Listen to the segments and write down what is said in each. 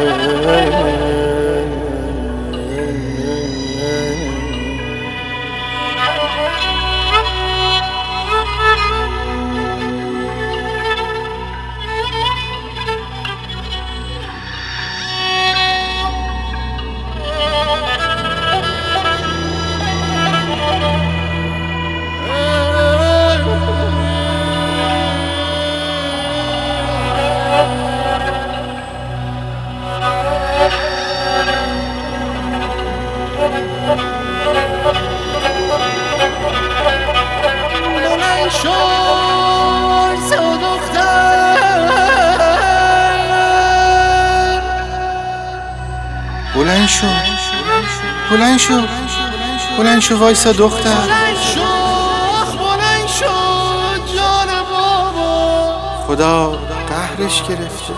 بلند شو بلند شو بلند شو وایسا دختر. بلند شو جان بابا. خدا قهرش گرفته،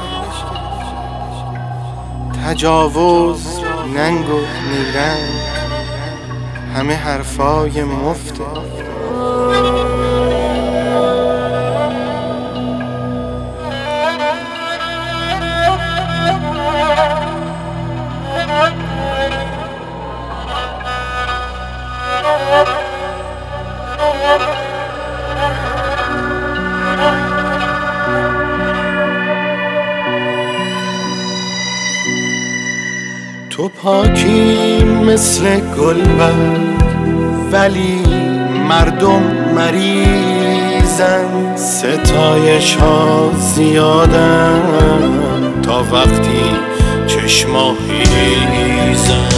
تجاوز، ننگ و نیرنگ، همه حرفای مفته. تو پاکی مثل گلبرگ ولی مردم مریضن، ستایش ها زیادن تا وقتی چشما هیزن.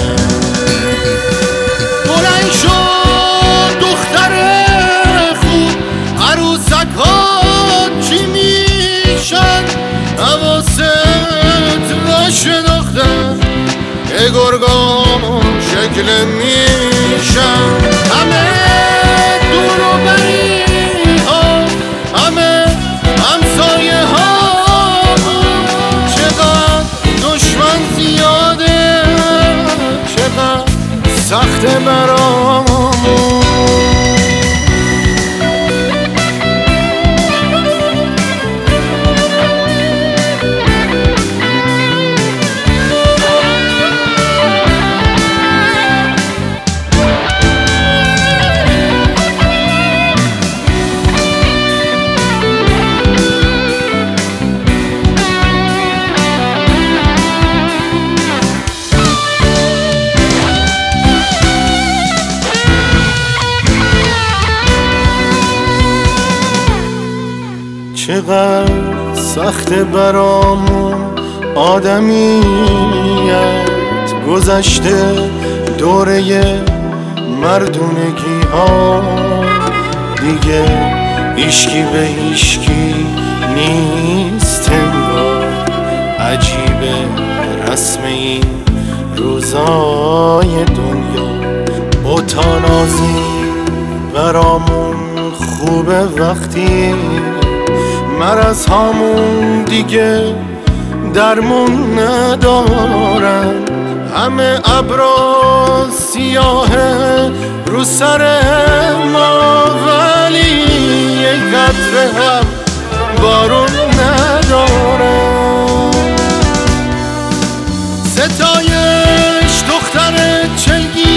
بلند شو دختر خوب، عروسک ها چی میشن؟ حواست باشه دختر، یه گرگان شکل میشن. همه دور و بری ها، همه همسایه ها، چقدر دشمن زیاده، چقدر سخته برامون. چقدر سخت برامون آدمیت، گذشته دوره مردونگی ها، دیگه ایشکی به ایشکی نیست انگار. عجیبه رسم این روزای دنیا، اوتانازی برامون خوبه وقتی مرض هامون دیگه درمون ندارن. همه ابرا سیاهه رو سر ما ولی یک قطره هم بارون ندارن. ستایش دختر چلگی